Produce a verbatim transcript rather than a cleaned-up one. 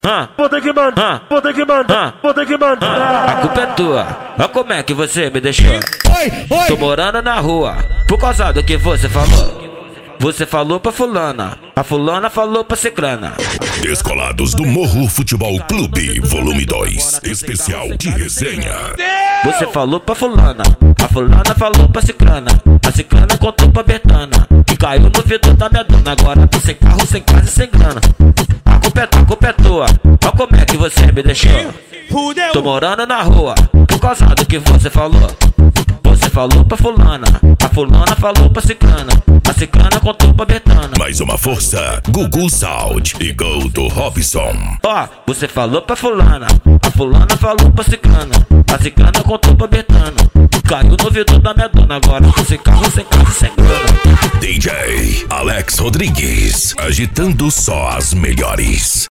Ah, Vou ter que mandar, vou ter que mandar, vou ter que mandar. a culpa é tua. Olha como é que você me deixou. Tô morando na rua por causa do que você falou. Você falou pra fulana, a fulana falou pra cicrana. Descolados do Morro Futebol Clube, volume dois, especial de resenha. Você falou pra fulana, a fulana falou pra cicrana, a cicrana contou pra Betana, que caiu no vidro da minha dona. Agora tô sem carro, sem casa e sem grana. A culpa é, a culpa é tua. Olha como é que você me deixou. Tô morando na rua por causa do que você falou. Você falou pra fulana, a fulana falou pra cicrana, a cicrana contou pra Betana. Mais uma força, Gugu Sound e Gol do Robson. Ó, você falou pra fulana, a fulana falou pra cicrana, a cicrana contou pra Betana, caiu no vidro da minha dona. Agora tô sem carro, sem casa e sem grana. D J Alex Rodrigues, agitando só as melhores.